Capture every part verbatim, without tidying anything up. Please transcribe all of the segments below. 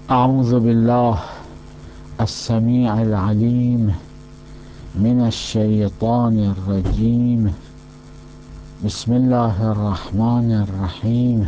أعوذ بالله السميع العليم من الشيطان الرجيم. بسم الله الرحمن الرحيم.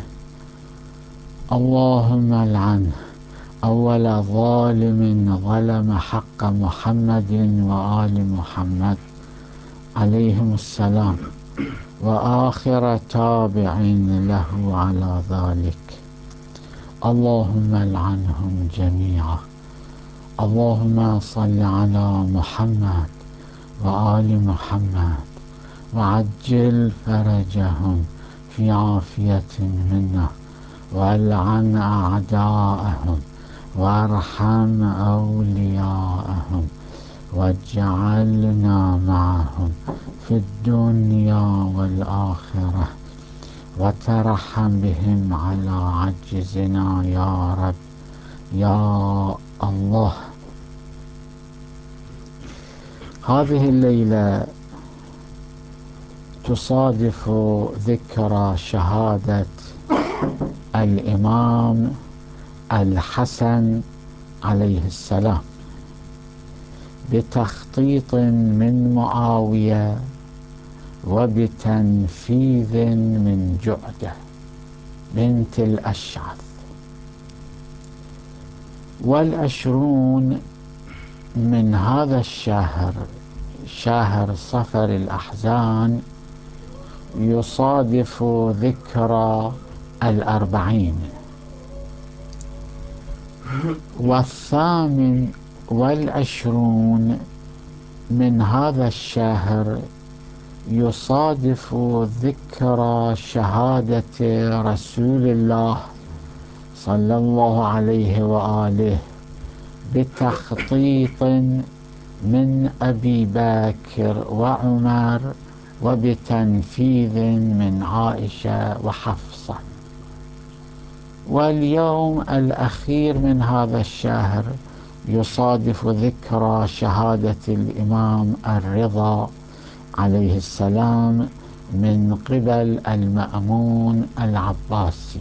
اللهم العن أول ظالم ظلم حق محمد وآل محمد عليهم السلام، وآخر تابع له على ذلك. اللهم العنهم جميعا. اللهم صل على محمد وآل محمد وعجل فرجهم في عافية منا، والعن أعداءهم وارحم أولياءهم، واجعلنا معهم في الدنيا والآخرة، وترحم بهم على عجزنا يا رب يا الله. هذه الليلة تصادف ذكرى شهادة الإمام الحسن عليه السلام بتخطيط من معاوية وبتنفيذ من جعدة بنت الأشعث. والعشرون من هذا الشهر، شهر صفر الأحزان، يصادف ذكرى الأربعين. والثامن والعشرون من هذا الشهر يصادف ذكرى شهادة رسول الله صلى الله عليه وآله بتخطيط من أبي بكر وعمر وبتنفيذ من عائشة وحفصة. واليوم الأخير من هذا الشهر يصادف ذكرى شهادة الإمام الرضا عليه السلام من قبل المأمون العباسي.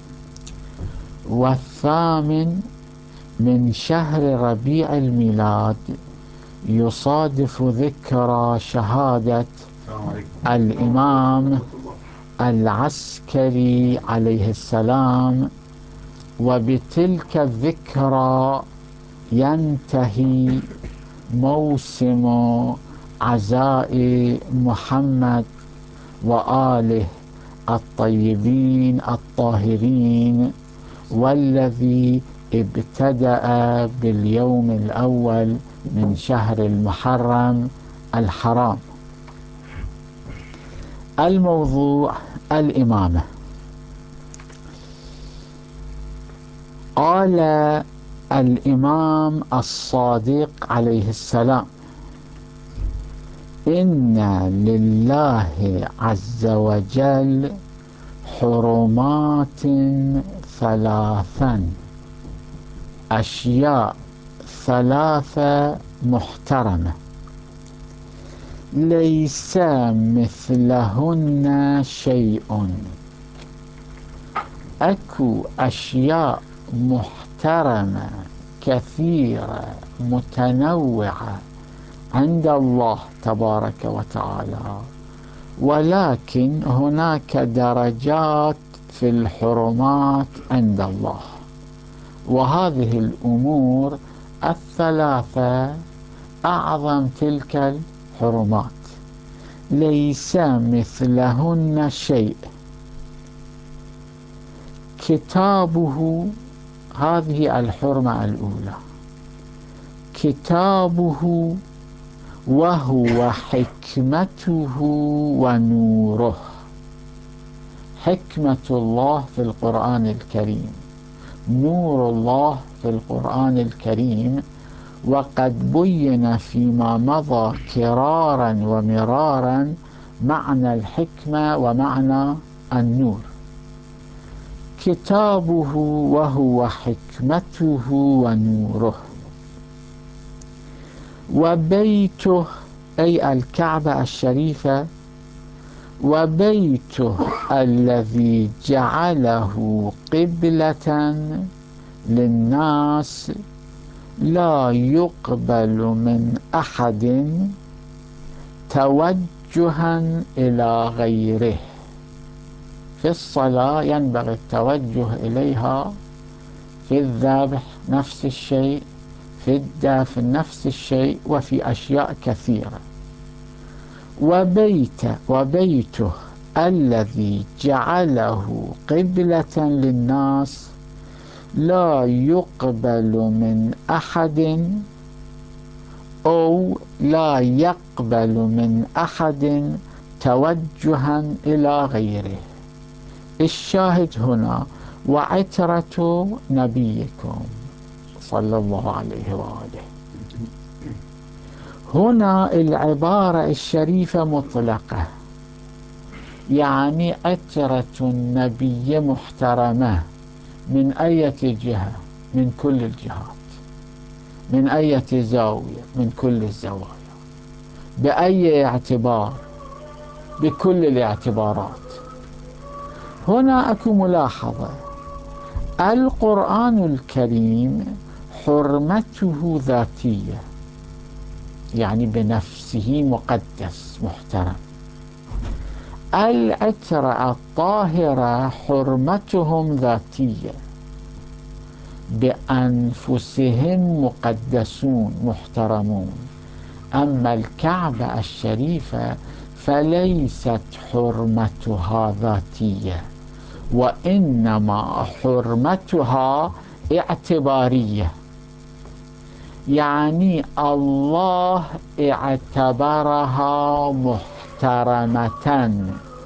والثامن من شهر ربيع الميلاد يصادف ذكرى شهادة الإمام العسكري عليه السلام، وبتلك الذكرى ينتهي موسم عزاء محمد وآله الطيبين الطاهرين، والذي ابتدأ باليوم الأول من شهر المحرم الحرام. الموضوع الإمامة. قال الإمام الصادق عليه السلام: إن لله عز وجل حرمات ثلاثا، أشياء ثلاثة محترمة ليس مثلهن شيء. أكو أشياء محترمة كثيرة متنوعة عند الله تبارك وتعالى، ولكن هناك درجات في الحرمات عند الله. وهذه الأمور الثلاثة أعظم تلك الحرمات، ليس مثلهن شيء. كتابه، هذه الحرمة الأولى، كتابه وهو حكمته ونوره. حكمة الله في القرآن الكريم، نور الله في القرآن الكريم، وقد بين فيما مضى كرارا ومرارا معنى الحكمة ومعنى النور. كتابه وهو حكمته ونوره. وبيته، أي الكعبة الشريفة، وبيته الذي جعله قبلة للناس لا يقبل من أحد توجها إلى غيره. في الصلاة ينبغي التوجه إليها، في الذبح نفس الشيء، في الدفن نفس الشيء، وفي أشياء كثيرة. وبيت وبيته الذي جعله قبلة للناس لا يقبل من أحد أو لا يقبل من أحد توجها إلى غيره. الشاهد هنا وعترة نبيكم صلى الله عليه وآله. هنا العبارة الشريفة مطلقة، يعني عترة النبي محترمة من أي جهة، من كل الجهات، من أي زاوية، من كل الزوايا، بأي اعتبار، بكل الاعتبارات. هنا أكو ملاحظة: القرآن الكريم حرمته ذاتية، يعني بنفسه مقدس محترم. العترة الطاهرة حرمتهم ذاتية، بأنفسهم مقدسون محترمون. أما الكعبة الشريفة فليست حرمتها ذاتية، وإنما حرمتها اعتبارية، يعني الله اعتبرها محترمة.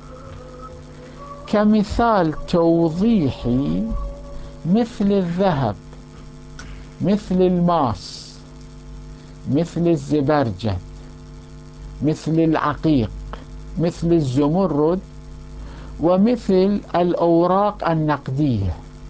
كمثال توضيحي مثل الذهب، مثل الماس، مثل الزبرجد، مثل العقيق، مثل الزمرد، ومثل الأوراق النقدية.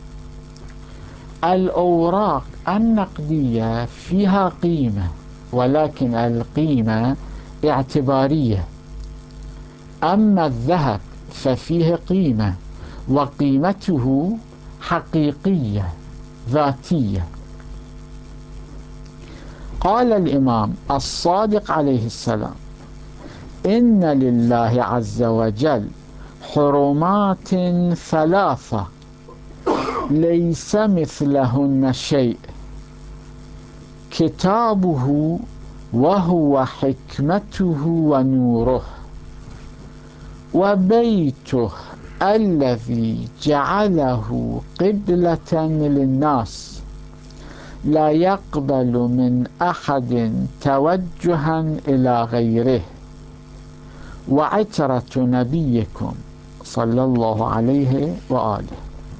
الأوراق النقدية فيها قيمة، ولكن القيمة اعتبارية. أما الذهب ففيه قيمة، وقيمته حقيقية ذاتية. قال الإمام الصادق عليه السلام: إن لله عز وجل حرمات ثلاثة ليس مثلهن شيء: كتابه وهو حكمته ونوره، وبيته الذي جعله قبلة للناس لا يقبل من أحد توجها إلى غيره، وعترة نبيكم صلى الله عليه وآله.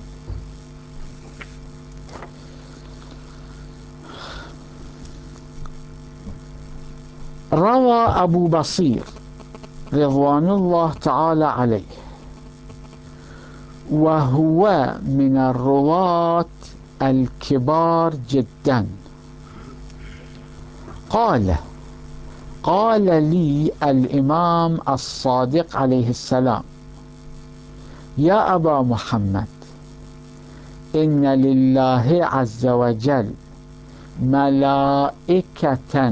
روى أبو بصير رضوان الله تعالى عليه، وهو من الرواة الكبار جدا، قال: قال لي الإمام الصادق عليه السلام: يا أبا محمد، إن لله عز وجل ملائكة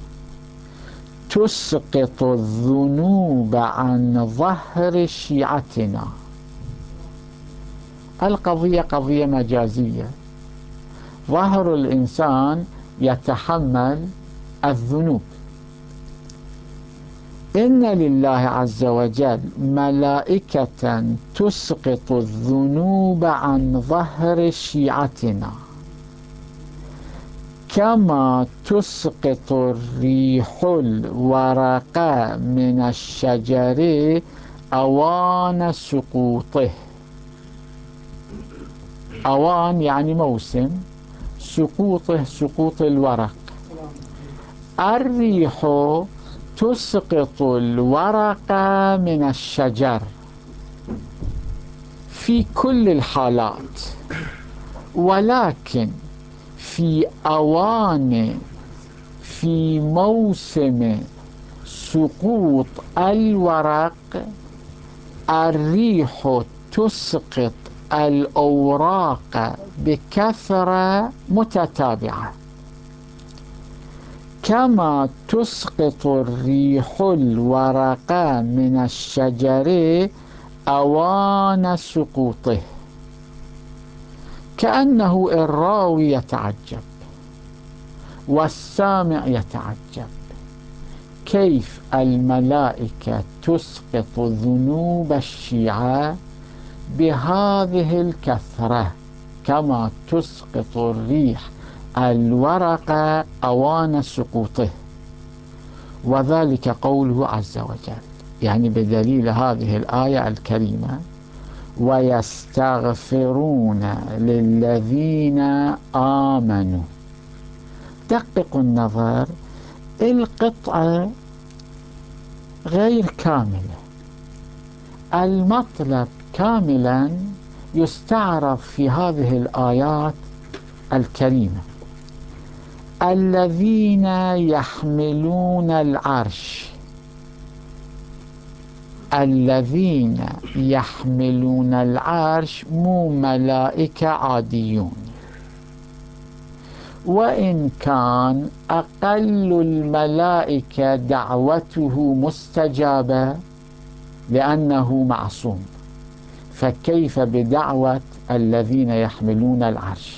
تسقط الذنوب عن ظهر شيعتنا. القضية قضية مجازية، ظهر الإنسان يتحمل الذنوب. إن لله عز وجل ملائكة تسقط الذنوب عن ظهر شيعتنا، كما تسقط الريح الورق من الشجر أوان سقوطه. أوان يعني موسم، سقوطه سقوط الورق. الريح تسقط الورق من الشجر في كل الحالات، ولكن في أوان في موسم سقوط الورق الريح تسقط الأوراق بكثرة متتابعة، كما تسقط الريح الورق من الشجر أوان سقوطه. كأنه الراوي يتعجب والسامع يتعجب كيف الملائكة تسقط ذنوب الشيعة بهذه الكثرة، كما تسقط الريح الورق أوان سقوطه. وذلك قوله عز وجل، يعني بدليل هذه الآية الكريمة: ويستغفرون للذين آمنوا. دققوا النظر، القطعة غير كاملة، المطلب كاملا يستعرض في هذه الآيات الكريمة: الذين يحملون العرش. الذين يحملون العرش مو ملائكة عاديون، وإن كان أقل الملائكة دعوته مستجابة لأنه معصوم، فكيف بدعوة الذين يحملون العرش؟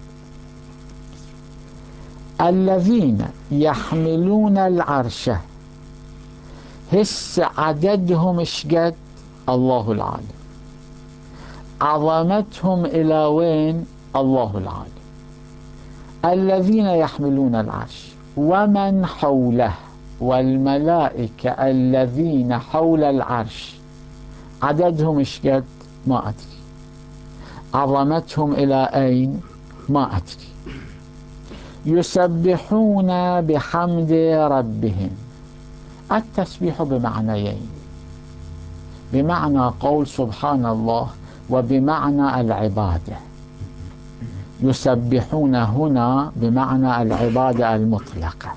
الذين يحملون العرش هس عددهم اشقد؟ الله العالم. عظمتهم إلى وين؟ الله العالم. الذين يحملون العرش ومن حوله، والملائكة الذين حول العرش عددهم اشقد؟ ما أدري. عظمتهم إلى أين؟ ما أدري. يسبحون بحمد ربهم. التسبيح بمعنيين: بمعنى قول سبحان الله، وبمعنى العبادة. يسبحون هنا بمعنى العبادة المطلقة.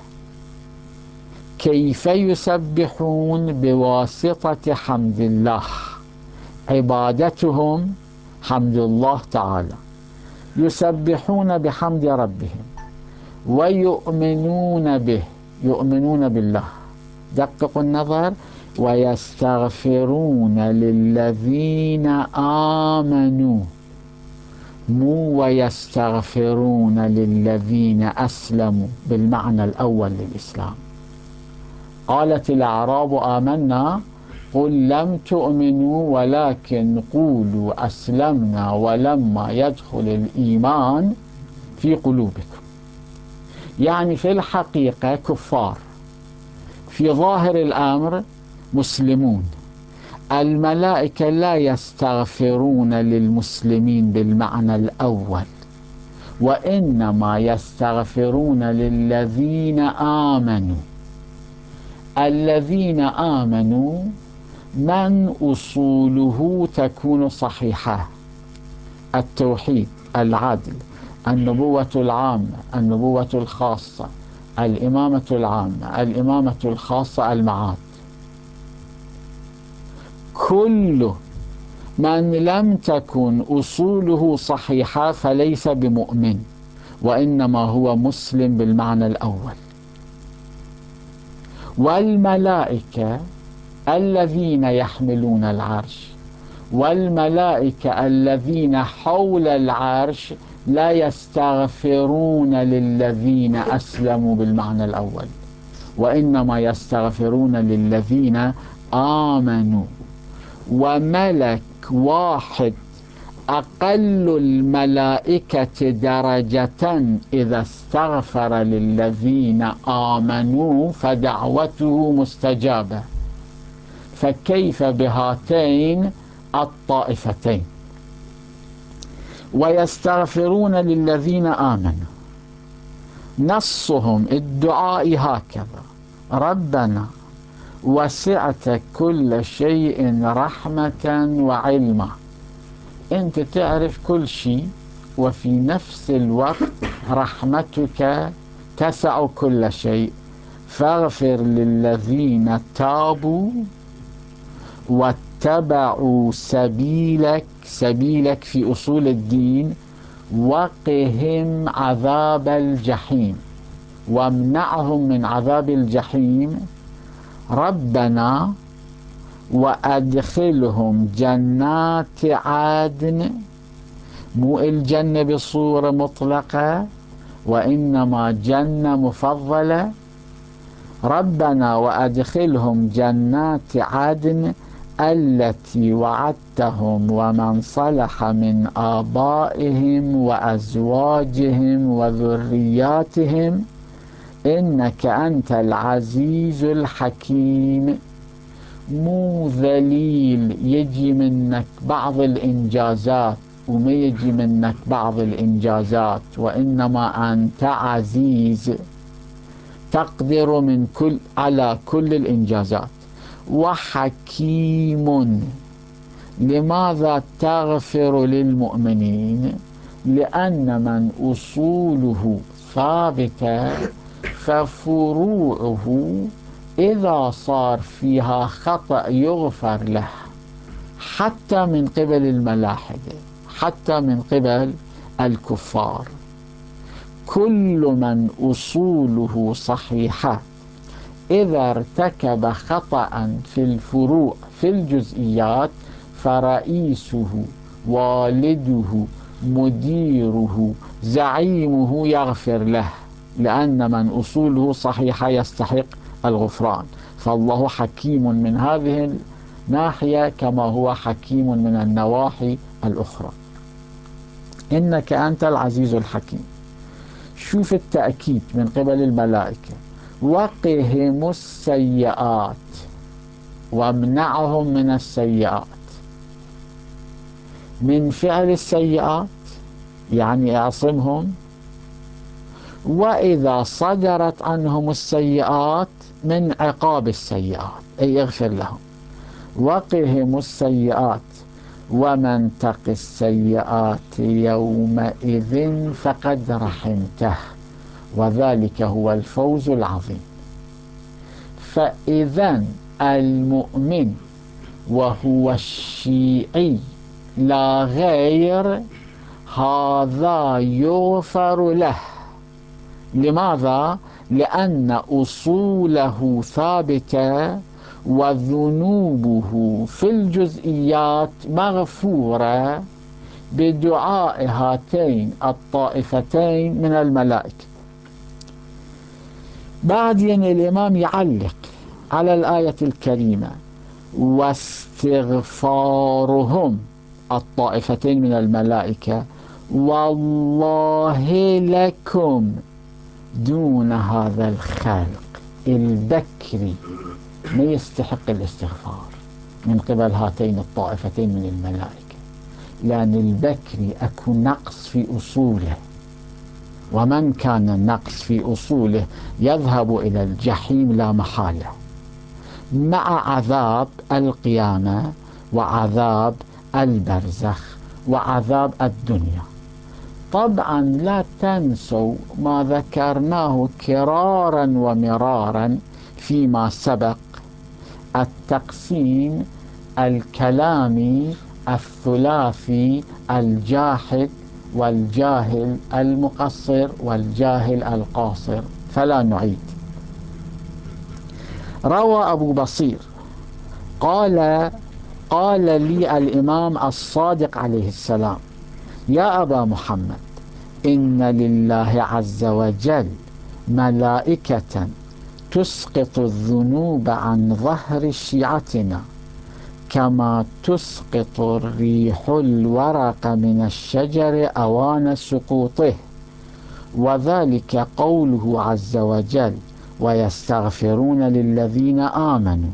كيف يسبحون؟ بواسطة حمد الله، عبادتهم حمد الله تعالى. يسبحون بحمد ربهم ويؤمنون به، يؤمنون بالله. دققوا النظر: ويستغفرون للذين آمنوا، مو ويستغفرون للذين أسلموا بالمعنى الأول للإسلام. قالت الأعراب آمنا قل لم تؤمنوا ولكن قولوا أسلمنا ولما يدخل الإيمان في قلوبكم. يعني في الحقيقة كفار، في ظاهر الأمر مسلمون. الملائكة لا يستغفرون للمسلمين بالمعنى الأول، وإنما يستغفرون للذين آمنوا. الذين آمنوا من أصوله تكون صحيحة: التوحيد، العدل، النبوة العامة، النبوة الخاصة، الإمامة العامة، الإمامة الخاصة، المعاد. كل من لم تكن أصوله صحيحة فليس بمؤمن، وإنما هو مسلم بالمعنى الأول. والملائكة الذين يحملون العرش والملائكة الذين حول العرش لا يستغفرون للذين أسلموا بالمعنى الأول، وإنما يستغفرون للذين آمنوا. وملك واحد أقل الملائكة درجة إذا استغفر للذين آمنوا فدعوته مستجابة، فكيف بهاتين الطائفتين؟ ويستغفرون للذين آمنوا، نصهم الدعاء هكذا: ربنا وسعت كل شيء رحمة وعلما. أنت تعرف كل شيء، وفي نفس الوقت رحمتك تسع كل شيء، فاغفر للذين تابوا اتبعوا سبيلك، سبيلك في أصول الدين، وقهم عذاب الجحيم، وامنعهم من عذاب الجحيم. ربنا وأدخلهم جنات عدن، مو الجنة بصورة مطلقة وإنما جنة مفضلة. ربنا وأدخلهم جنات عدن التي وعدتهم ومن صلح من آبائهم وأزواجهم وذرياتهم إنك أنت العزيز الحكيم. مو ذليل يجي منك بعض الإنجازات وما يجي منك بعض الإنجازات، وإنما أنت عزيز تقدر من كل على كل الإنجازات. وحكيم، لماذا تغفر للمؤمنين؟ لأن من أصوله ثابتة ففروعه إذا صار فيها خطأ يغفر له، حتى من قبل الملاحدة، حتى من قبل الكفار. كل من أصوله صحيحة إذا ارتكب خطأ في الفروع في الجزئيات فرئيسه والده مديره زعيمه يغفر له، لأن من أصوله صحيحة يستحق الغفران. فالله حكيم من هذه الناحية كما هو حكيم من النواحي الأخرى. إنك أنت العزيز الحكيم. شوف التأكيد من قبل الملائكة، وقهم السيئات، وامنعهم من السيئات. من فعل السيئات يعني اعصمهم، وإذا صدرت عنهم السيئات من عقاب السيئات أي اغفر لهم. وقهم السيئات ومن تق السيئات يومئذ فقد رحمته وذلك هو الفوز العظيم. فإذا المؤمن وهو الشيعي لا غير هذا يغفر له. لماذا؟ لأن أصوله ثابتة وذنوبه في الجزئيات مغفورة بدعاء هاتين الطائفتين من الملائكة. بعدين الإمام يعلق على الآية الكريمة: واستغفارهم الطائفتين من الملائكة والله لكم دون هذا الخلق. البكري ما يستحق الاستغفار من قبل هاتين الطائفتين من الملائكة، لأن البكري أكو نقص في أصوله، ومن كان النقص في أصوله يذهب إلى الجحيم لا محالة، مع عذاب القيامة وعذاب البرزخ وعذاب الدنيا. طبعا لا تنسوا ما ذكرناه كرارا ومرارا فيما سبق، التقسيم الكلامي الثلاثي: الجاحد والجاهل المقصر والجاهل القاصر، فلا نعيد. روى أبو بصير قال: قال لي الإمام الصادق عليه السلام: يا أبا محمد، إن لله عز وجل ملائكة تسقط الذنوب عن ظهر شيعتنا كما تسقط الريح الورق من الشجر أوان سقوطه، وذلك قوله عز وجل: ويستغفرون للذين آمنوا،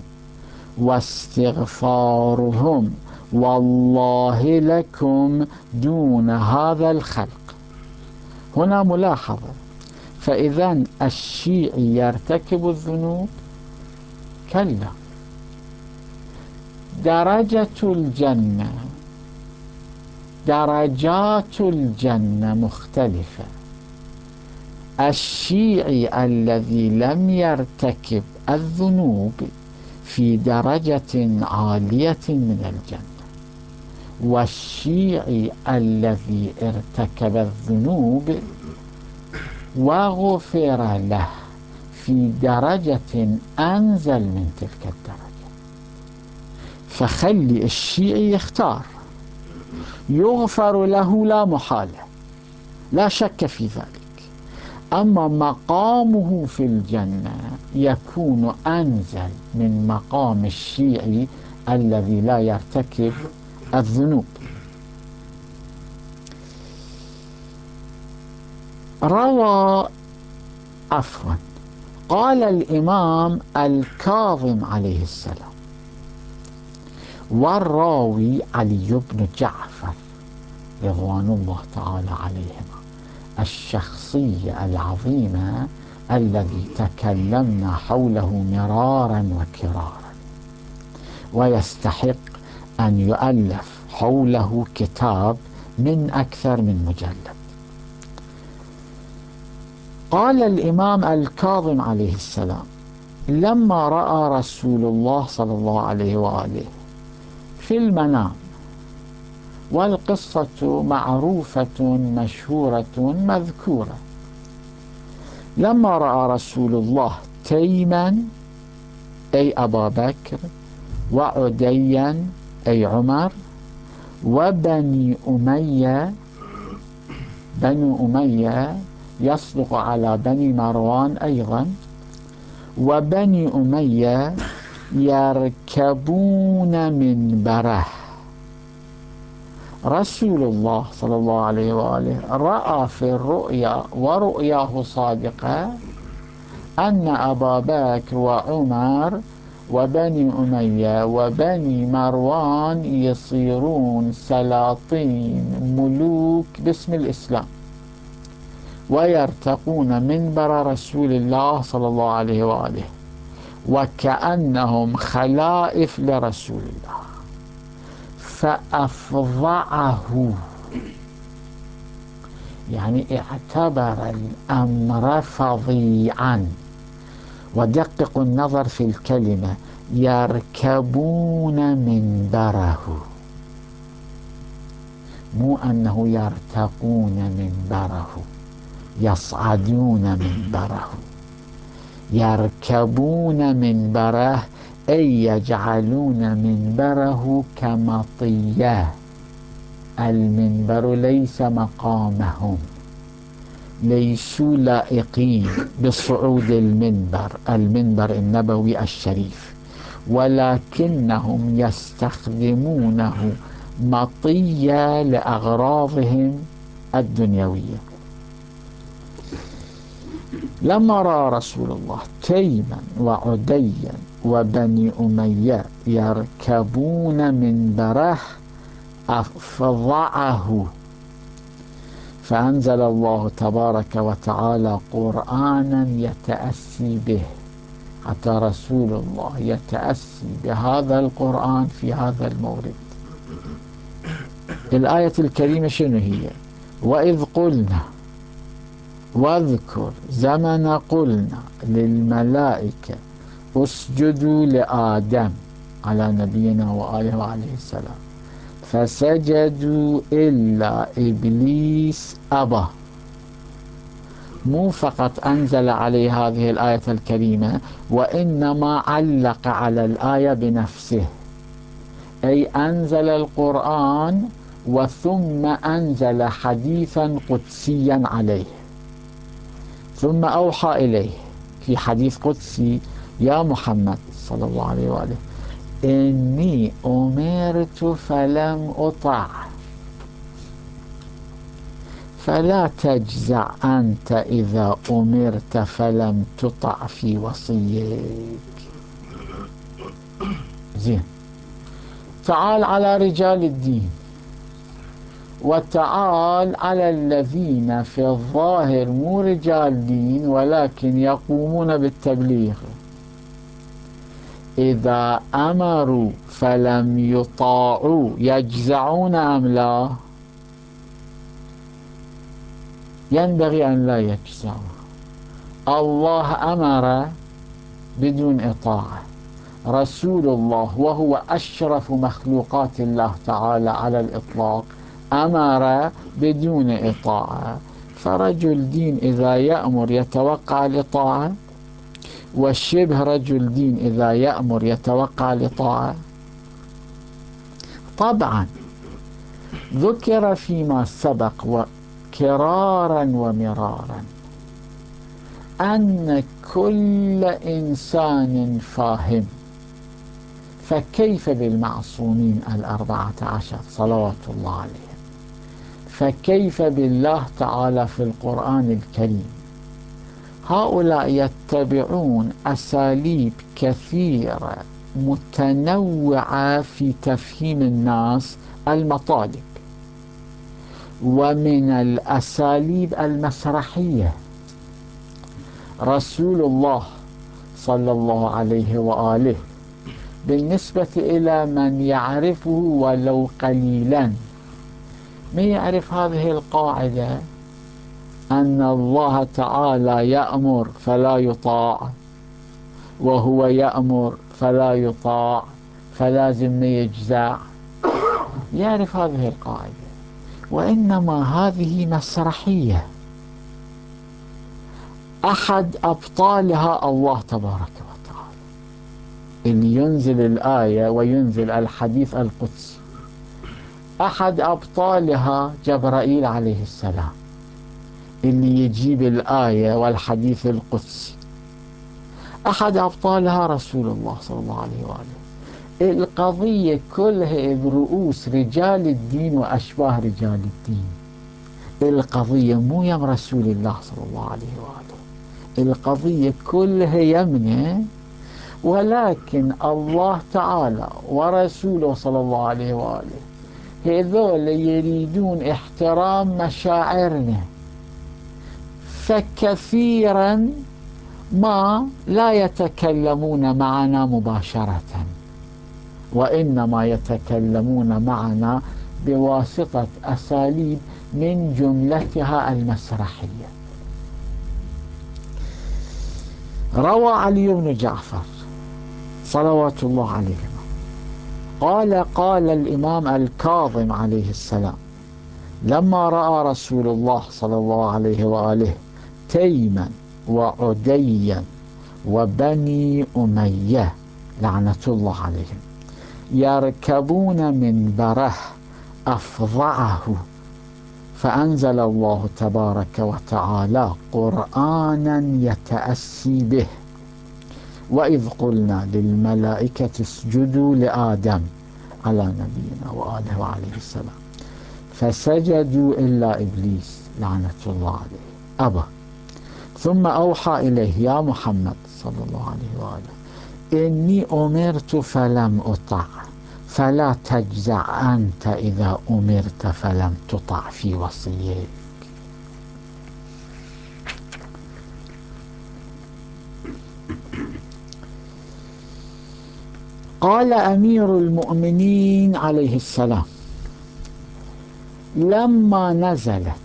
واستغفارهم والله لكم دون هذا الخلق. هنا ملاحظة: فإذا الشيعي يرتكب الذنوب؟ كلا، درجة الجنة درجات الجنة مختلفة. الشيعي الذي لم يرتكب الذنوب في درجة عالية من الجنة، والشيعي الذي ارتكب الذنوب وغفر له في درجة أنزل من تلك الدرجة. فخلي الشيعي يختار، يغفر له لا محالة، لا شك في ذلك، أما مقامه في الجنة يكون أنزل من مقام الشيعي الذي لا يرتكب الذنوب. روى عفوا قال الإمام الكاظم عليه السلام، والراوي علي بن جعفر رضوان الله تعالى عليهما، الشخصية العظيمة الذي تكلمنا حوله مرارا وكرارا، ويستحق أن يؤلف حوله كتاب من أكثر من مجلد. قال الإمام الكاظم عليه السلام: لما رأى رسول الله صلى الله عليه وآله في المنام، والقصة معروفة مشهورة مذكورة، لما رأى رسول الله تيما أي أبا بكر، وعديا أي عمر، وبني أمية، بني أمية يصدق على بني مروان أيضا، وبني أمية يركبون منبره. رسول الله صلى الله عليه وآله رأى في الرؤيا، ورؤياه صادقة، أن أبا بكر وعمر وبني أمية وبني مروان يصيرون سلاطين ملوك باسم الإسلام، ويرتقون منبر رسول الله صلى الله عليه وآله، وكأنهم خلائف لرسول الله. فأفضعه، يعني اعتبر الأمر فظيعا. ودققوا النظر في الكلمة، يركبون منبره، مو أنه يرتقون منبره، يصعدون منبره. يركبون منبره أي يجعلون منبره كمطية. المنبر ليس مقامهم، ليسوا لائقين بصعود المنبر، المنبر النبوي الشريف، ولكنهم يستخدمونه مطية لأغراضهم الدنيوية. لما رأى رسول الله تيما وعديا وبني أمية يركبون منبره أفضعه، فأنزل الله تبارك وتعالى قرآنا يتأسي به، حتى رسول الله يتأسي بهذا القرآن في هذا المورد. الآية الكريمة شنو هي؟ وإذ قلنا، واذكر زمن قلنا للملائكة اسجدوا لآدم على نبينا وآله وعليه السلام، فسجدوا إلا إبليس أبى. مو فقط أنزل عليه هذه الآية الكريمة، وإنما علق على الآية بنفسه، أي أنزل القرآن وثم أنزل حديثا قدسيا عليه، ثم أوحى إليه في حديث قدسي: يا محمد صلى الله عليه وآله إني أمرت فلم أطع، فلا تجزع أنت إذا أمرت فلم تطع في وصيك. زين، تعال على رجال الدين، وتعال على الذين في الظاهر مو رجال دين ولكن يقومون بالتبليغ. إذا أمروا فلم يطاعوا يجزعون أم لا؟ ينبغي أن لا يجزعوا. الله أمر بدون إطاعة، رسول الله وهو أشرف مخلوقات الله تعالى على الإطلاق أمر بدون إطاعة، فرجل دين إذا يأمر يتوقع الإطاعة، والشبه رجل دين إذا يأمر يتوقع الإطاعة. طبعا ذكر فيما سبق وكرارا ومرارا أن كل إنسان فاهم، فكيف بالمعصومين الأربعة عشر صلوات الله عليهم، فكيف بالله تعالى في القرآن الكريم. هؤلاء يتبعون أساليب كثيرة متنوعة في تفهيم الناس المطالب، ومن الأساليب المسرحية. رسول الله صلى الله عليه وآله بالنسبة إلى من يعرفه ولو قليلا، من يعرف هذه القاعدة أن الله تعالى يأمر فلا يطاع، وهو يأمر فلا يطاع، فلازم يجزع، يعرف هذه القاعدة. وإنما هذه مسرحية أحد أبطالها الله تبارك وتعالى، اللي ينزل الآية وينزل الحديث القدسي. أحد أبطالها جبرائيل عليه السلام، اللي يجيب الآية والحديث القدسي. أحد أبطالها رسول الله صلى الله عليه وآله. القضية كلها برؤوس رجال الدين وأشباه رجال الدين. القضية مو يم رسول الله صلى الله عليه وآله، القضية كلها يمنه، ولكن الله تعالى ورسوله صلى الله عليه وآله هذول يريدون احترام مشاعرنا، فكثيرا ما لا يتكلمون معنا مباشرة، وإنما يتكلمون معنا بواسطة أساليب من جملتها المسرحية. روى علي بن جعفر صلوات الله عليهما قال قال الإمام الكاظم عليه السلام لما رأى رسول الله صلى الله عليه وآله تيما وعديا وبني أمية لعنة الله عليهم يركبون منبره أفظعه، فأنزل الله تبارك وتعالى قرآنا يتأسي به: وإذ قلنا للملائكة اسجدوا لآدم على نبينا وآله وعليه السلام فسجدوا إلا إبليس لعنة الله عليه أبى. ثم أوحى إليه: يا محمد صلى الله عليه وآله إني أمرت فلم أطع، فلا تجزع أنت إذا أمرت فلم تطع في وصيك. قال أمير المؤمنين عليه السلام لما نزلت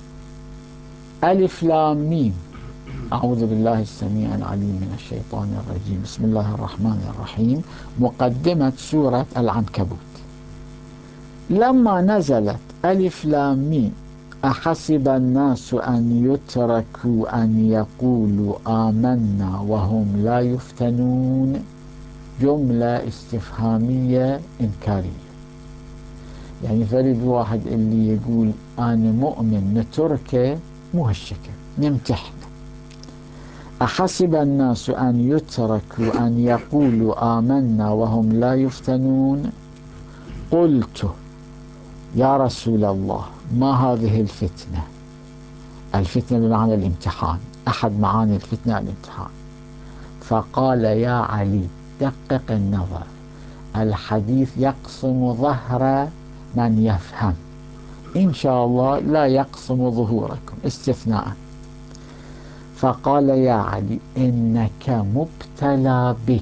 ألف لام ميم أعوذ بالله السميع العليم من الشيطان الرجيم بسم الله الرحمن الرحيم، مقدمة سورة العنكبوت، لما نزلت ألف لام ميم أحسب الناس أن يتركوا أن يقولوا آمنا وهم لا يفتنون، جملة استفهامية إنكارية. يعني فريد واحد اللي يقول أنا مؤمن نتركه مو هالشكل، نمتحن. أحسب الناس أن يتركوا أن يقولوا آمنا وهم لا يفتنون، قلت يا رسول الله ما هذه الفتنة؟ الفتنة بمعنى الامتحان، أحد معاني الفتنة الامتحان. فقال يا علي دقق النظر، الحديث يقسم ظهر من يفهم، إن شاء الله لا يقسم ظهوركم استثناء. فقال يا علي إنك مبتلى بك،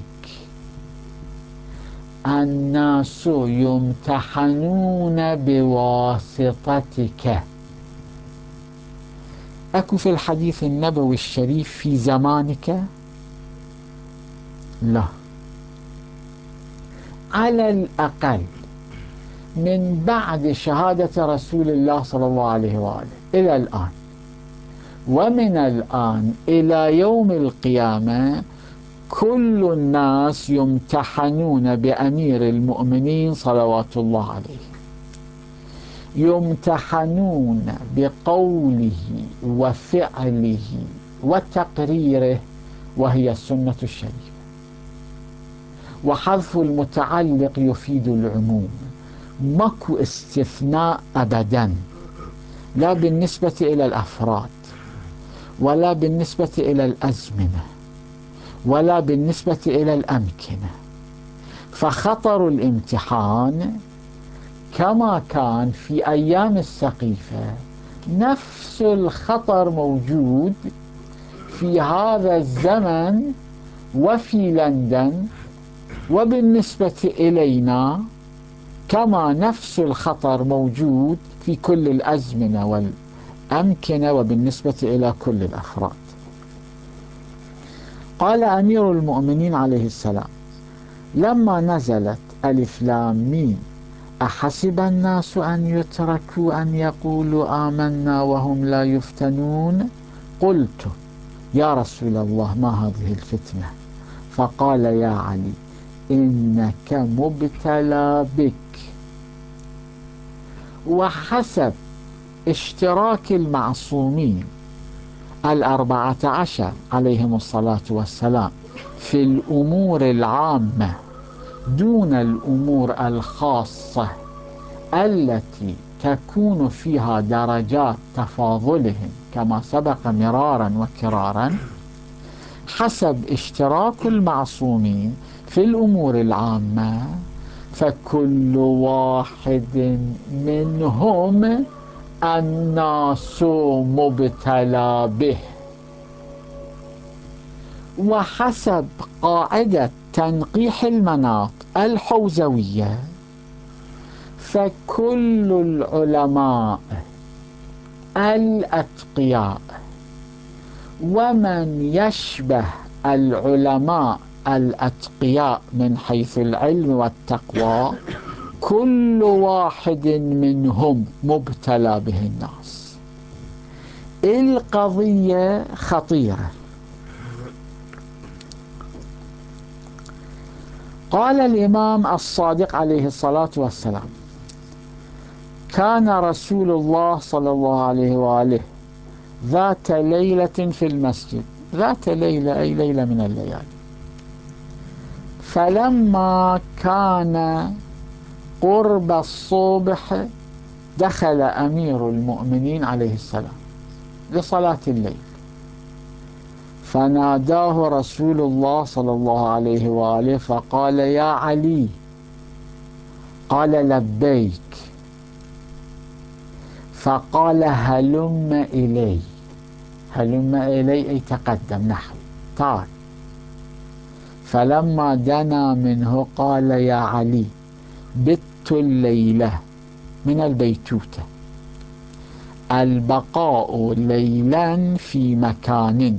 الناس يمتحنون بواسطتك. أكو في الحديث النبوي الشريف في زمانك؟ لا. على الأقل من بعد شهادة رسول الله صلى الله عليه وآله إلى الآن، ومن الآن إلى يوم القيامة، كل الناس يمتحنون بأمير المؤمنين صلوات الله عليه، يمتحنون بقوله وفعله وتقريره، وهي السنة الشريفة. وحذف المتعلق يفيد العموم، ماكو استثناء أبدا، لا بالنسبة إلى الأفراد، ولا بالنسبة إلى الأزمنة، ولا بالنسبة إلى الأمكنة. فخطر الامتحان كما كان في أيام السقيفة نفس الخطر موجود في هذا الزمن وفي لندن، وبالنسبة إلينا كما نفس الخطر موجود في كل الأزمنة والأمكنة وبالنسبة إلى كل الأفراد. قال أمير المؤمنين عليه السلام لما نزلت ألف لام ميم أحسب الناس أن يتركوا أن يقولوا آمنا وهم لا يفتنون، قلت يا رسول الله ما هذه الفتنة؟ فقال يا علي إنك مبتلى بك. وحسب اشتراك المعصومين الأربعة عشر عليهم الصلاة والسلام في الأمور العامة دون الأمور الخاصة التي تكون فيها درجات تفاضلهم كما سبق مرارا وكرارا، حسب اشتراك المعصومين في الأمور العامة، فكل واحد منهم الناس مبتلى به. وحسب قاعدة تنقيح المناط الحوزوية، فكل العلماء الأتقياء ومن يشبه العلماء الأتقياء من حيث العلم والتقوى، كل واحد منهم مبتلى به الناس. القضية خطيرة. قال الإمام الصادق عليه الصلاة والسلام كان رسول الله صلى الله عليه وآله ذات ليلة في المسجد، ذات ليلة أي ليلة من الليالي، فلما كان قرب الصبح دخل أمير المؤمنين عليه السلام لصلاة الليل، فناداه رسول الله صلى الله عليه وآله فقال يا علي، قال لبيك، فقال هلم إلي، هلم إلي أي تقدم نحو تعال. فلما دنا منه قال يا علي بت الليلة، من البيتوتة، البقاء ليلا في مكان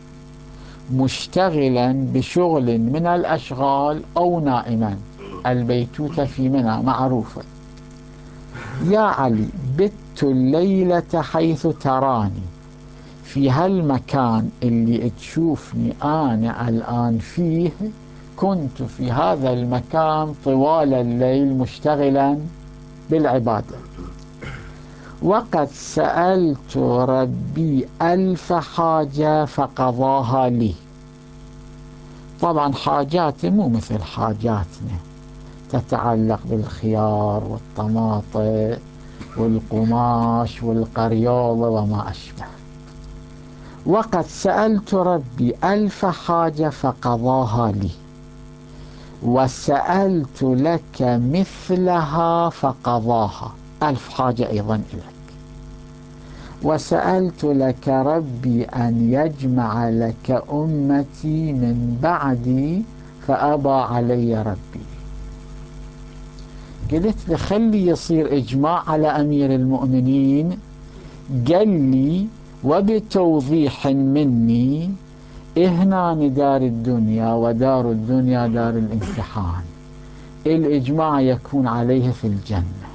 مشتغلا بشغل من الأشغال أو نائما، البيتوتة في منى معروفة. يا علي بت الليلة حيث تراني، في هالمكان اللي تشوفني أنا الآن فيه، كنت في هذا المكان طوال الليل مشتغلا بالعبادة، وقد سألت ربي ألف حاجة فقضاها لي. طبعا حاجاتي مو مثل حاجاتنا، تتعلق بالخيار والطماطم والقماش والقريولة وما أشبه. وقد سألت ربي ألف حاجة فقضاها لي، وسألت لك مثلها فقضاها، ألف حاجة أيضا إليك. وسألت لك ربي أن يجمع لك أمتي من بعدي فأبى علي ربي. قلت له خلي يصير إجماع على أمير المؤمنين، قال لي وبتوضيح مني هنا دار الدنيا ودار الدنيا دار الامتحان، الإجماع يكون عليه في الجنة.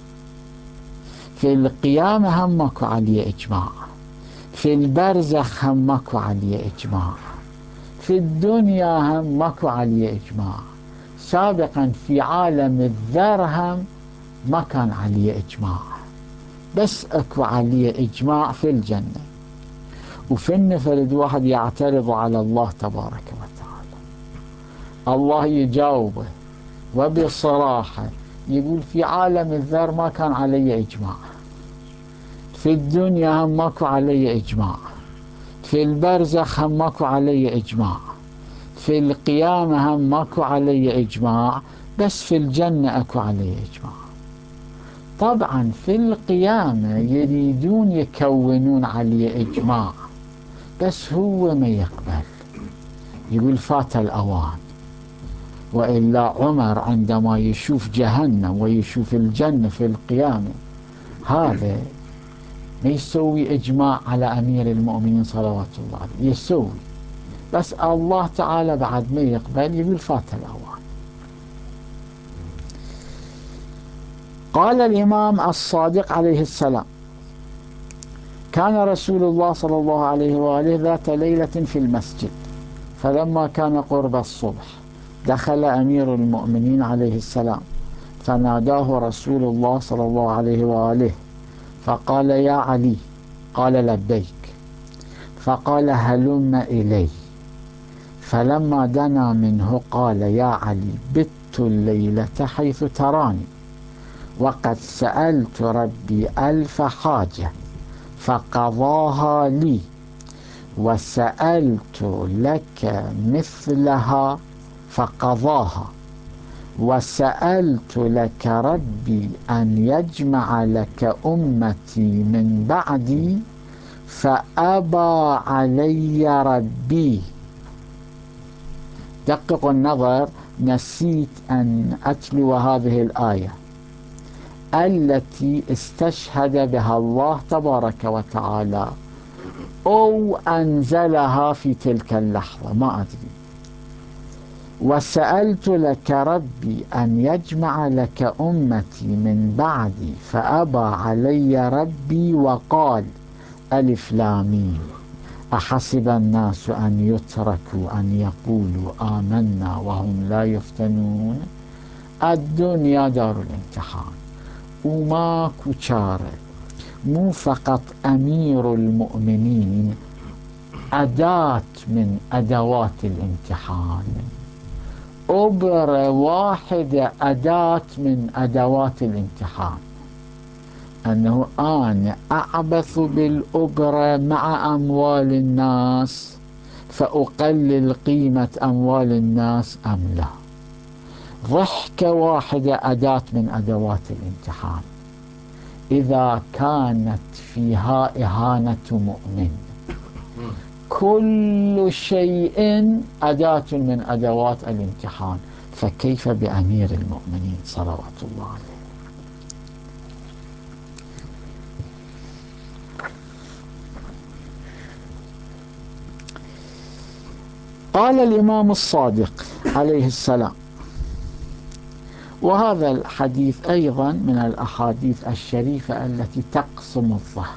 في القيامة هم ماكو عليه إجماع، في البرزخ هم ماكو عليه إجماع، في الدنيا هم ماكو عليه إجماع، سابقا في عالم الذر هم ما كان عليه إجماع، بس أكو عليه إجماع في الجنة. وفي النفرد واحد يعترض على الله تبارك وتعالى، الله يجاوبه وبصراحة يقول في عالم الذر ما كان علي إجماع، في الدنيا هم ماكو علي إجماع، في البرزخ هم ماكو علي إجماع، في القيامة هم ماكو علي إجماع، بس في الجنة أكو علي إجماع. طبعا في القيامة يريدون يكونون عليه إجماع، بس هو ما يقبل، يقول فات الأوان. وإلا عمر عندما يشوف جهنم ويشوف الجنة في القيامة هذا ما يسوي إجماع على أمير المؤمنين صلوات الله عليه، يسوي، بس الله تعالى بعد ما يقبل يقول فات الأوان. قال الإمام الصادق عليه السلام: كان رسول الله صلى الله عليه وآله ذات ليلة في المسجد، فلما كان قرب الصبح دخل أمير المؤمنين عليه السلام، فناداه رسول الله صلى الله عليه وآله فقال: يا علي. قال: لبيك. فقال: هلم إلي. فلما دنا منه قال: يا علي، بت الليلة حيث تراني، وقد سألت ربي ألف حاجة فقضاها لي، وسألت لك مثلها فقضاها، وسألت لك ربي أن يجمع لك أمتي من بعدي فأبى علي ربي. دققوا النظر، نسيت أن أتلو هذه الآية التي استشهد بها الله تبارك وتعالى أو أنزلها في تلك اللحظة، ما أدري. وسألت لك ربي أن يجمع لك أمتي من بعدي فأبى علي ربي وقال: ألف لام، أحسب الناس أن يتركوا أن يقولوا آمنا وهم لا يفتنون. الدنيا دار الامتحان، وماكو چاره، مو فقط أمير المؤمنين أداة من أدوات الامتحان، أبرة واحدة أداة من أدوات الامتحان، أنه أنا أعبث بالأبرة مع أموال الناس فأقلل قيمة أموال الناس أم لا. ضحكة واحدة أداة من أدوات الامتحان، إذا كانت فيها إهانة مؤمن، كل شيء أداة من أدوات الامتحان، فكيف بأمير المؤمنين صلوات الله عليه. قال الإمام الصادق عليه السلام، وهذا الحديث أيضا من الأحاديث الشريفة التي تقسم الظهر،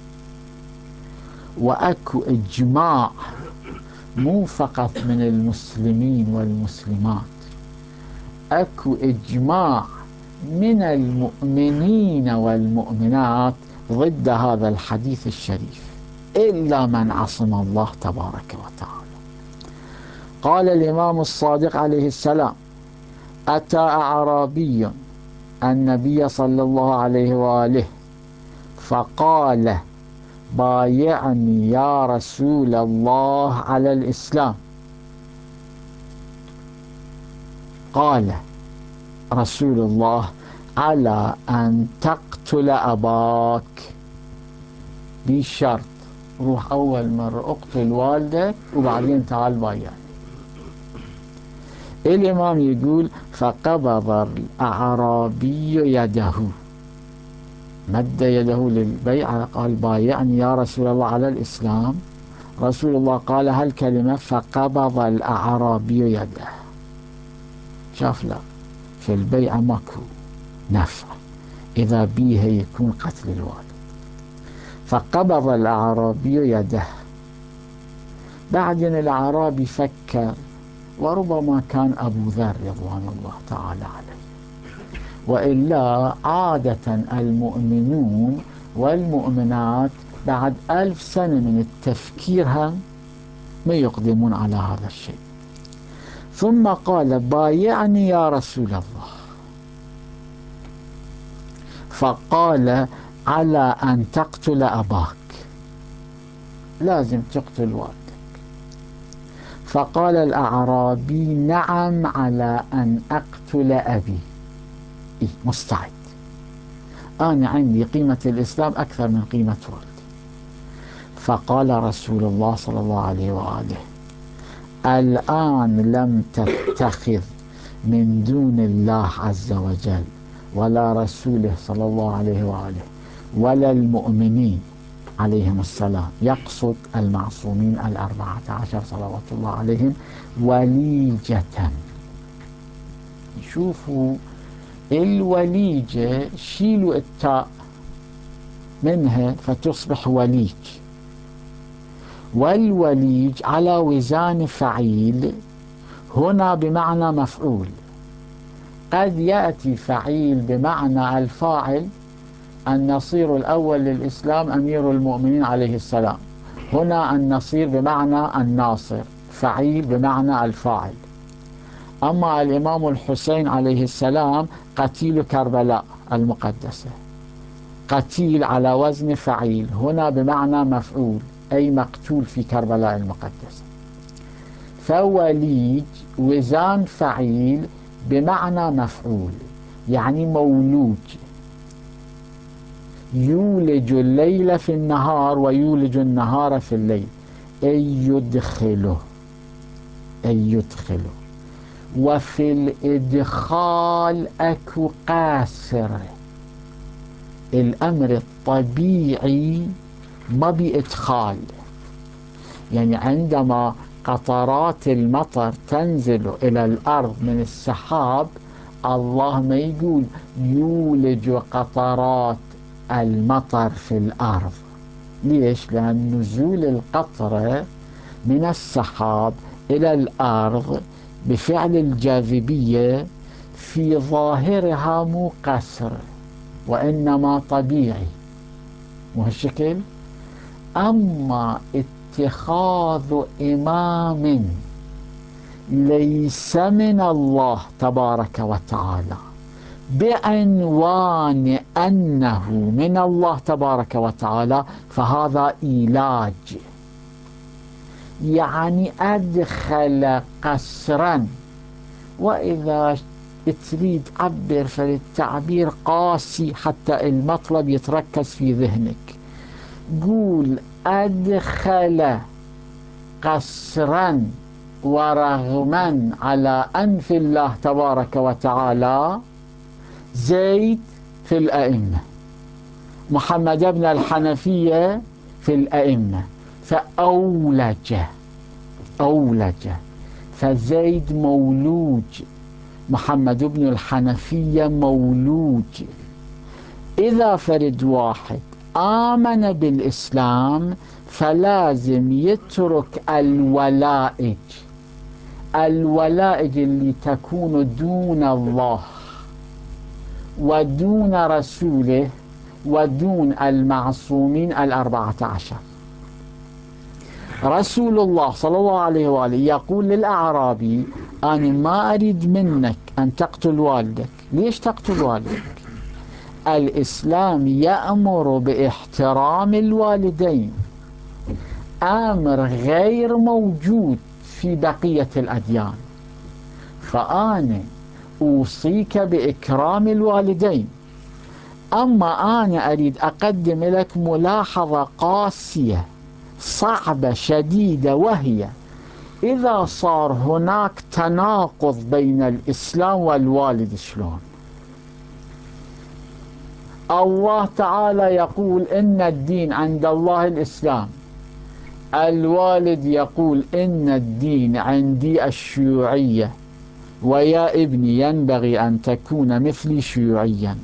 وأكو إجماع مو فقط من المسلمين والمسلمات، أكو إجماع من المؤمنين والمؤمنات ضد هذا الحديث الشريف إلا من عصم الله تبارك وتعالى. قال الإمام الصادق عليه السلام: أتى أعرابي النبي صلى الله عليه وآله فقال: بايعني يا رسول الله على الإسلام. قال رسول الله: على أن تقتل أباك، بشرط روح أول مرة اقتل والدك وبعدين تعال بايعني. الإمام يقول: فقبض الأعرابي يده، مد يده للبيعة، قال: بايعني يا رسول الله على الإسلام. رسول الله قال هالكلمة، فقبض الأعرابي يده. شاف لا في البيع ماكو نفع، إذا بيها يكون قتل الوالد. فقبض الأعرابي يده. بعدين الأعرابي فكر، وربما كان أبو ذر رضوان الله تعالى عليه، وإلا عادة المؤمنون والمؤمنات بعد ألف سنة من التفكير هم ما يقدمون على هذا الشيء. ثم قال: بايعني يا رسول الله. فقال: على أن تقتل أباك، لازم تقتل والدك. فقال الأعرابي: نعم، على أن أقتل أبي، إيه مستعد، أنا عندي قيمة الإسلام أكثر من قيمة والدي. فقال رسول الله صلى الله عليه وآله: الآن لم تتخذ من دون الله عز وجل ولا رسوله صلى الله عليه وآله ولا المؤمنين عليهم السلام، يقصد المعصومين الأربعة عشر صلوات الله عليهم، وليجة. شوفوا الوليجة، شيلوا التاء منها فتصبح وليج، والوليج على وزان فعيل، هنا بمعنى مفعول. قد يأتي فعيل بمعنى الفاعل، النصير الأول للإسلام أمير المؤمنين عليه السلام، هنا النصير بمعنى الناصر، فعيل بمعنى الفاعل. أما الإمام الحسين عليه السلام قتيل كربلاء المقدسة، قتيل على وزن فعيل، هنا بمعنى مفعول، أي مقتول في كربلاء المقدسة. فوليج وزان فعيل بمعنى مفعول، يعني مولوج، يولج الليل في النهار ويولج النهار في الليل، أي يدخله، أي يدخله. وفي الإدخال أكو قاسر، الأمر الطبيعي ما بإدخال، يعني عندما قطرات المطر تنزل إلى الأرض من السحاب، الله ما يقول يولج قطرات المطر في الأرض. ليش؟ لأن نزول القطرة من السحاب إلى الأرض بفعل الجاذبية في ظاهرها مو قسر، وإنما طبيعي، وهالشكل. أما اتخاذ إمام ليس من الله تبارك وتعالى بعنوان أنه من الله تبارك وتعالى، فهذا إيلاج، يعني أدخل قسرا. وإذا تريد عبر فالتعبير قاسي حتى المطلب يتركز في ذهنك، قول أدخل قسرا ورغما على أنف الله تبارك وتعالى زيد في الأئمة، محمد بن الحنفية في الأئمة، فأولج أولج فزيد مولوج، محمد بن الحنفية مولوج. إذا فرد واحد آمن بالإسلام فلازم يترك الولائج، الولائج اللي تكون دون الله ودون رسوله ودون المعصومين الأربعة عشر. رسول الله صلى الله عليه وآله يقول للأعرابي: أنا ما أريد منك أن تقتل والدك. ليش تقتل والدك؟ الإسلام يأمر باحترام الوالدين، أمر غير موجود في بقية الأديان، فأنا أوصيك بإكرام الوالدين. أما أنا أريد أقدم لك ملاحظة قاسية صعبة شديدة، وهي إذا صار هناك تناقض بين الإسلام والوالد، شلون؟ الله تعالى يقول إن الدين عند الله الإسلام، الوالد يقول إن الدين عندي الشيوعية، ويا ابني ينبغي أن تكون مثلي شيوعيا.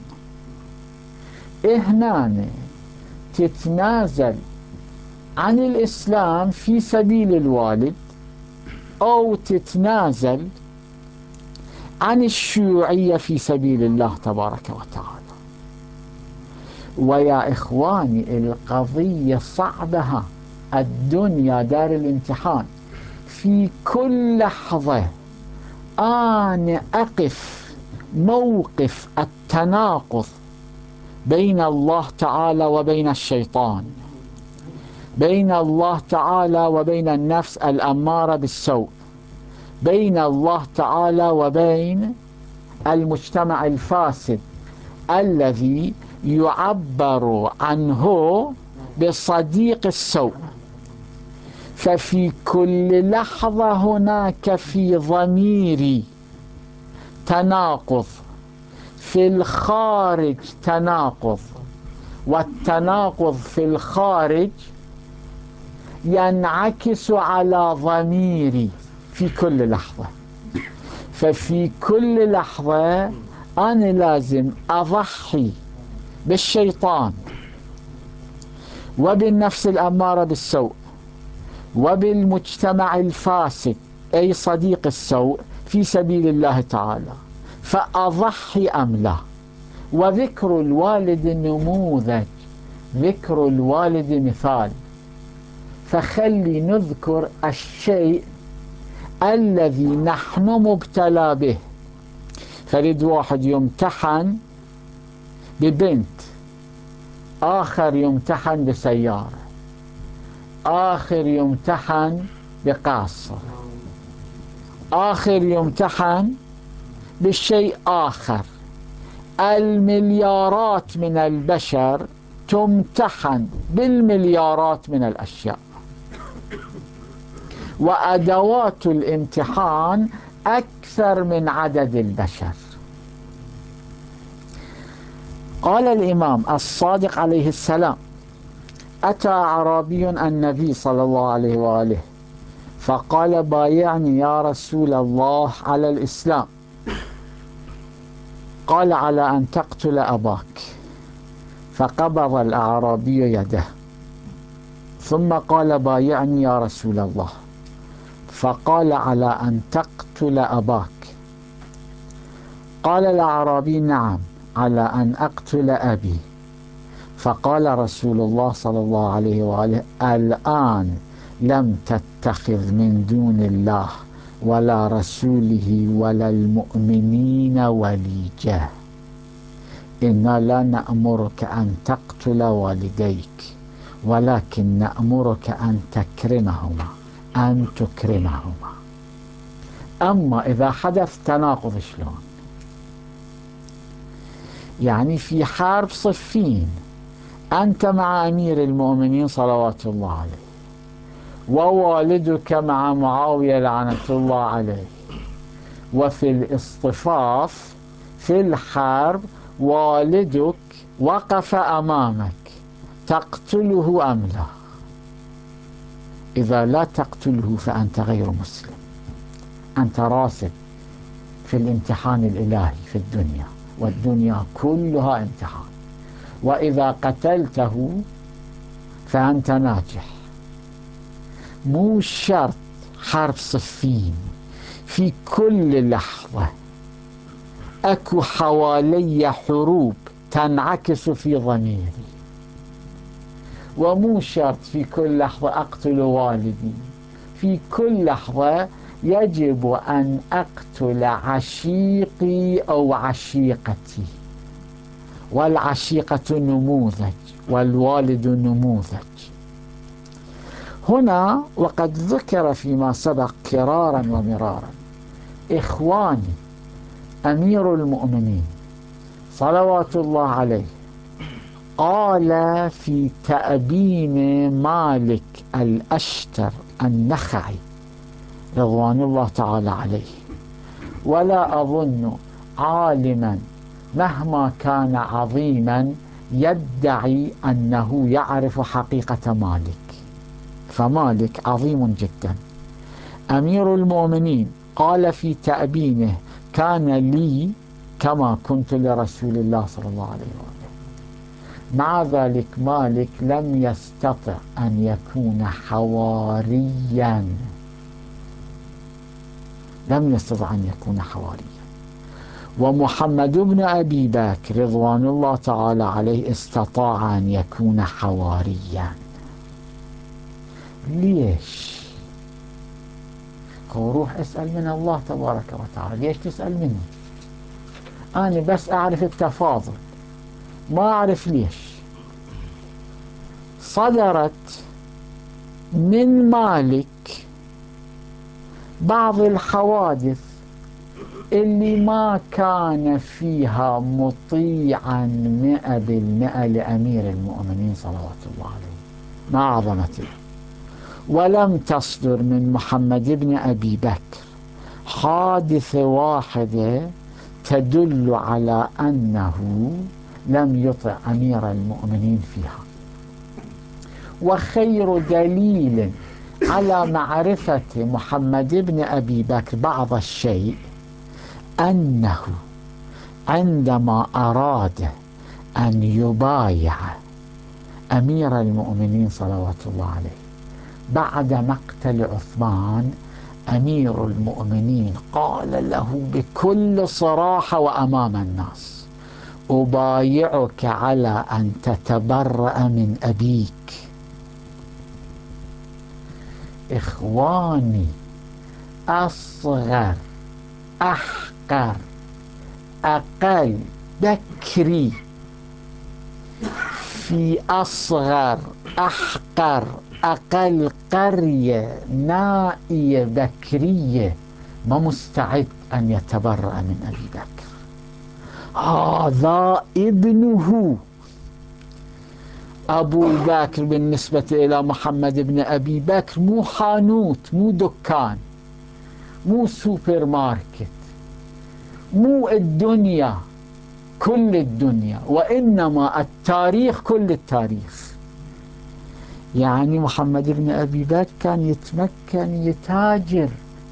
هنا تتنازل عن الإسلام في سبيل الوالد، أو تتنازل عن الشيوعية في سبيل الله تبارك وتعالى. ويا إخواني القضية صعبة، الدنيا دار الامتحان. في كل لحظة أنا أقف موقف التناقض بين الله تعالى وبين الشيطان، بين الله تعالى وبين النفس الأمارة بالسوء، بين الله تعالى وبين المجتمع الفاسد الذي يعبر عنه بصديق السوء. ففي كل لحظة هناك في ضميري تناقض، في الخارج تناقض، والتناقض في الخارج ينعكس على ضميري في كل لحظة. ففي كل لحظة أنا لازم أضحي بالشيطان وبالنفس الأمارة بالسوء وبالمجتمع الفاسد أي صديق السوء في سبيل الله تعالى، فأضحي أم لا. وذكر الوالد نموذج، ذكر الوالد مثال. فخلي نذكر الشيء الذي نحن مبتلى به. فريد واحد يمتحن ببنت، آخر يمتحن بسيارة، آخر يمتحن بقاصر، آخر يمتحن بشيء آخر. المليارات من البشر تمتحن بالمليارات من الأشياء، وأدوات الامتحان أكثر من عدد البشر. قال الإمام الصادق عليه السلام: أتى أعرابي النبي صلى الله عليه وآله فقال: بايعني يا رسول الله على الإسلام. قال: على أن تقتل أباك. فقبض الأعرابي يده، ثم قال: بايعني يا رسول الله. فقال: على أن تقتل أباك. قال الأعرابي: نعم، على أن أقتل أبي. فقال رسول الله صلى الله عليه وآله: الآن لم تتخذ من دون الله ولا رسوله ولا المؤمنين وليجة. إنا لا نأمرك أن تقتل والديك، ولكن نأمرك أن تكرمهما، أن تكرمهما. أما إذا حدث تناقض شلون؟ يعني في حرب صفين أنت مع أمير المؤمنين صلوات الله عليه، ووالدك مع معاوية لعنة الله عليه، وفي الاصطفاف في الحرب والدك وقف أمامك، تقتله أم لا؟ إذا لا تقتله فأنت غير مسلم، أنت راسب في الامتحان الإلهي في الدنيا، والدنيا كلها امتحان. وإذا قتلته فأنت ناجح. مو شرط حرب صفين، في كل لحظة أكو حوالي حروب تنعكس في ضميري، ومو شرط في كل لحظة أقتل والدي. في كل لحظة يجب أن أقتل عشيقي أو عشيقتي، والعشيقة نموذج والوالد نموذج. هنا وقد ذكر فيما سبق كرارا ومرارا، إخواني، أمير المؤمنين صلوات الله عليه قال في تأبين مالك الأشتر النخعي رضوان الله تعالى عليه: ولا أظن عالما مهما كان عظيما يدعي أنه يعرف حقيقة مالك. فمالك عظيم جدا، أمير المؤمنين قال في تأبينه: كان لي كما كنت لرسول الله صلى الله عليه وآله. مع ذلك مالك لم يستطع أن يكون حواريا، لم يستطع أن يكون حواريا. ومحمد بن أبي بكر رضوان الله تعالى عليه استطاع أن يكون حواريا. ليش؟ روح اسأل من الله تبارك وتعالى. ليش تسأل مني؟ أنا بس أعرف التفاضل، ما أعرف ليش. صدرت من مالك بعض الحوادث اللي ما كان فيها مطيعا مئة بالمئة لأمير المؤمنين صلوات الله عليه، ما عظمته. ولم تصدر من محمد بن أبي بكر حادثة واحدة تدل على أنه لم يطع أمير المؤمنين فيها. وخير دليل على معرفة محمد بن أبي بكر بعض الشيء أنه عندما أراد أن يبايع أمير المؤمنين صلوات الله عليه بعد مقتل عثمان، أمير المؤمنين قال له بكل صراحة وأمام الناس: أبايعك على أن تتبرأ من أبيك. إخواني، أصغر، أحقر، أقل بكري في أصغر، أحقر، أقل قرية نائية بكرية ما مستعد أن يتبرأ من أبي بكر. هذا ابنه. أبو بكر بالنسبة إلى محمد بن أبي بكر مو حانوت، مو دكان، مو سوبر ماركت، مو الدنيا كل الدنيا، وإنما التاريخ كل التاريخ. يعني محمد بن أبي بكر كان يتمكن يتاجر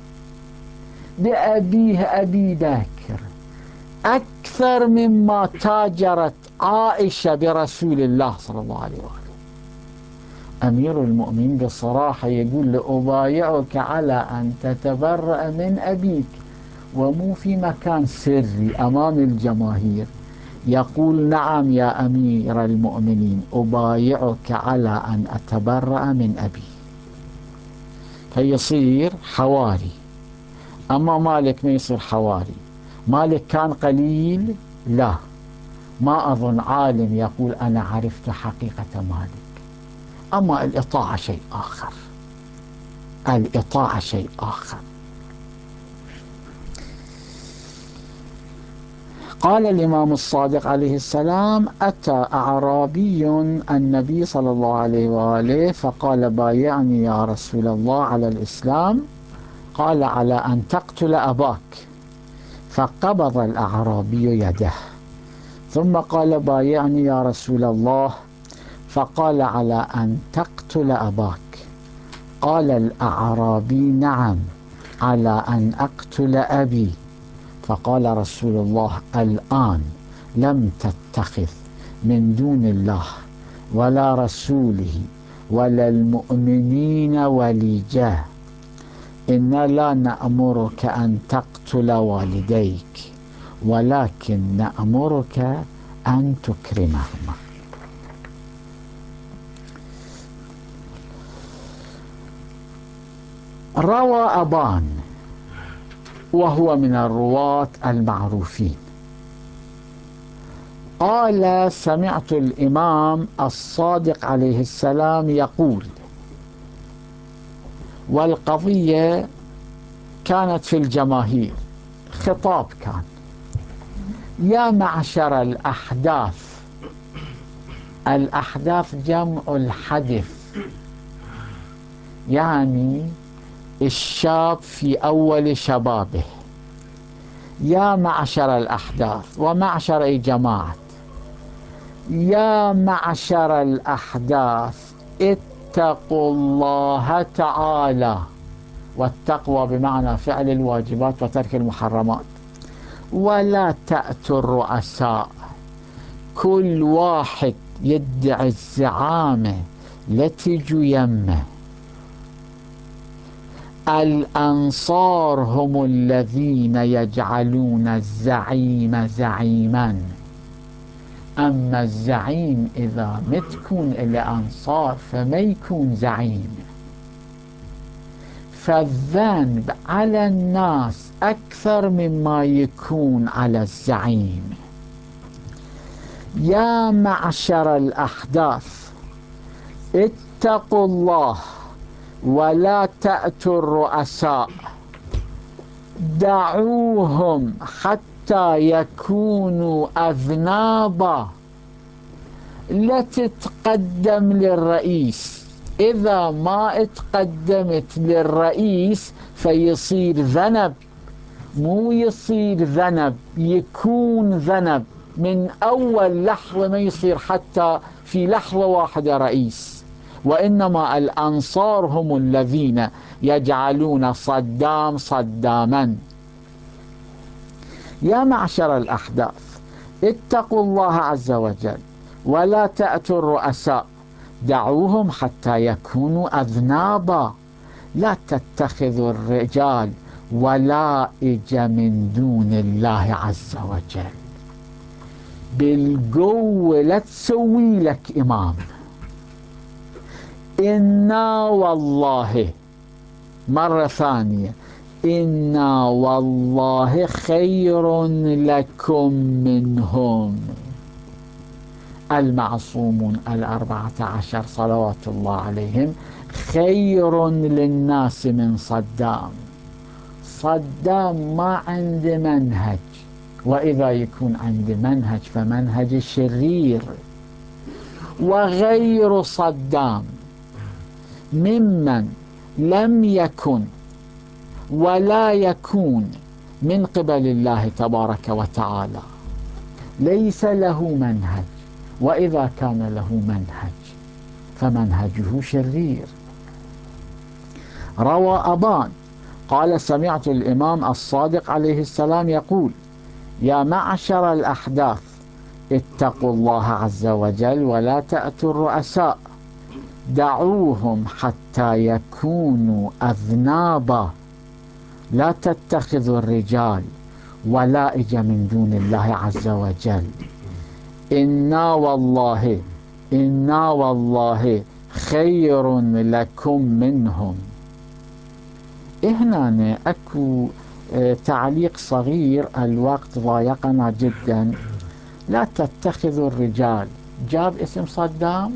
بأبيه أبي بكر أكثر مما تاجرت عائشة برسول الله صلى الله عليه وآله. أمير المؤمنين بصراحة يقول: لأبايعك على أن تتبرأ من أبيك، ومو في مكان سري أمام الجماهير. يقول: نعم يا أمير المؤمنين، أبايعك على أن أتبرأ من أبي. فيصير حواري. أما مالك ما يصير حواري. مالك كان قليل؟ لا، ما أظن عالم يقول أنا عرفت حقيقة مالك. أما الإطاعة شيء آخر، الإطاعة شيء آخر. قال الإمام الصادق عليه السلام: أتى أعرابي النبي صلى الله عليه وآله فقال: بايعني يا رسول الله على الإسلام. قال: على أن تقتل أباك. فقبض الأعرابي يده، ثم قال: بايعني يا رسول الله. فقال: على أن تقتل أباك. قال الأعرابي: نعم، على أن أقتل أبي. فقال رسول الله: الآن لم تتخذ من دون الله ولا رسوله ولا المؤمنين وليجة. إنا لا نأمرك أن تقتل والديك، ولكن نأمرك أن تكرمهما. روى أبان وهو من الرواة المعروفين قال: سمعت الإمام الصادق عليه السلام يقول، والقضية كانت في الجماهير، خطاب كان: يا معشر الأحداث. الأحداث جمع الحدث، يعني الشاب في أول شبابه. يا معشر الأحداث، ومعشر أي جماعة. يا معشر الأحداث، اتقوا الله تعالى والتقوى بمعنى فعل الواجبات وترك المحرمات. ولا تأتوا الرؤساء، كل واحد يدعي الزعامة لتجوا يمه. الأنصار هم الذين يجعلون الزعيم زعيما، أما الزعيم إذا ما تكون إلا أنصار فما يكون زعيم. فالذنب على الناس أكثر مما يكون على الزعيم. يا معشر الأحداث اتقوا الله ولا تأتوا الرؤساء، دعوهم حتى يكونوا أذنابا. لا تتقدم للرئيس، إذا ما اتقدمت للرئيس فيصير ذنب، مو يصير ذنب، يكون ذنب من أول لحظة، ما يصير حتى في لحظة واحدة رئيس. وإنما الأنصار هم الذين يجعلون صدام صداما. يا معشر الأحداث اتقوا الله عز وجل ولا تأتوا الرؤساء، دعوهم حتى يكونوا أذنابا. لا تتخذوا الرجال ولائج من دون الله عز وجل. بالقوة لا تسوي لك إمام. إنا والله، مرة ثانية، إنا والله خير لكم منهم. المعصومون الأربعة عشر صلوات الله عليهم خير للناس من صدام. صدام ما عنده منهج، وإذا يكون عنده منهج فمنهج شرير. وغير صدام ممن لم يكن ولا يكون من قبل الله تبارك وتعالى، ليس له منهج، وإذا كان له منهج فمنهجه شرير. روى أبان قال: سمعت الإمام الصادق عليه السلام يقول: يا معشر الأحداث اتقوا الله عز وجل ولا تأتوا الرؤساء، دعوهم حتى يكونوا أذنابا. لا تتخذوا الرجال ولائج من دون الله عز وجل. إنا والله إنا والله خير لكم منهم. هنا أكو تعليق صغير، الوقت ضايقنا جدا. لا تتخذوا الرجال، جاب اسم صدام،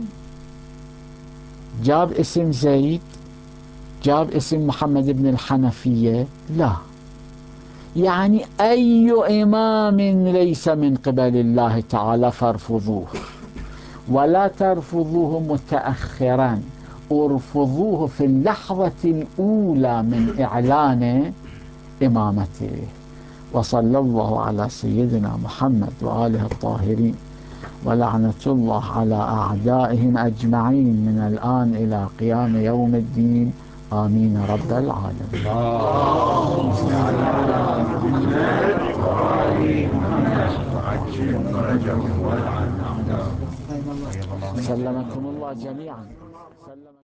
جاب اسم زيد، جاب اسم محمد بن الحنفية، لا، يعني أي إمام ليس من قبل الله تعالى فارفضوه، ولا ترفضوه متأخرا، ارفضوه في اللحظة الأولى من إعلان إمامته. وصلى الله على سيدنا محمد وآله الطاهرين، ولعنة الله على أعدائهم أجمعين من الآن إلى قيام يوم الدين، آمين رب العالمين. اللهم صل على محمد وآل محمد وعجل فرجهم والعن أعداءهم. سلمكم الله جميعا.